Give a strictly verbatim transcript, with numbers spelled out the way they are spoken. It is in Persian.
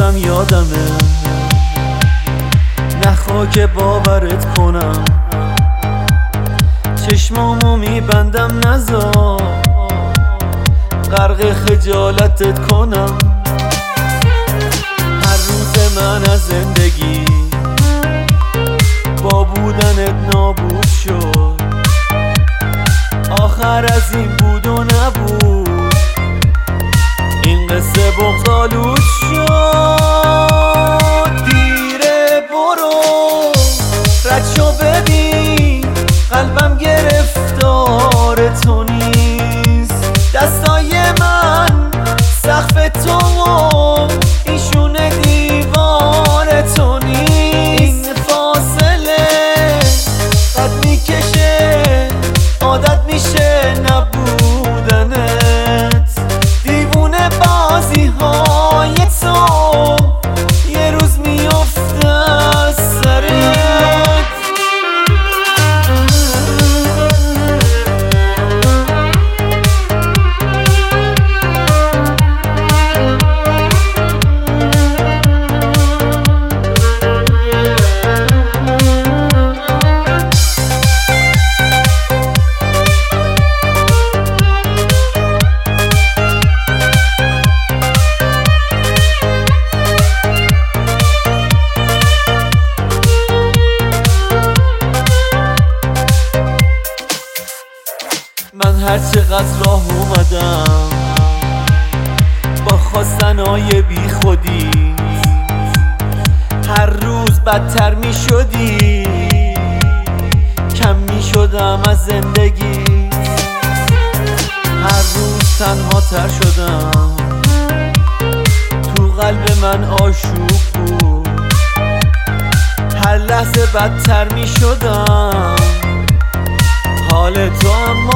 بازم یادمه، نخوا که باورت کنم، چشمامو میبندم نذار غرق خجالتت کنم. هر روز من از زندگی با بودنت نابود شد، آخر از این بود و نبود، این قصه بغض‌آلود شد. دیره برو رد شو ببین قلبم گرفتار تو نیست، دستای من سقف تو و ایشون دیوار تو نیست. این فاصله قد میکشه عادت میشه نبودنت، دیوونه بازی های تو یه روز میفته از سرت. من هر چقدر راه اومدم با خواستنای بی خودی، هر روز بدتر می شدی، کم می شدم از زندگی، هر روز تنها تر شدم، تو قلب من آشوب بود، هر لحظه بدتر می شدم، حال تو اما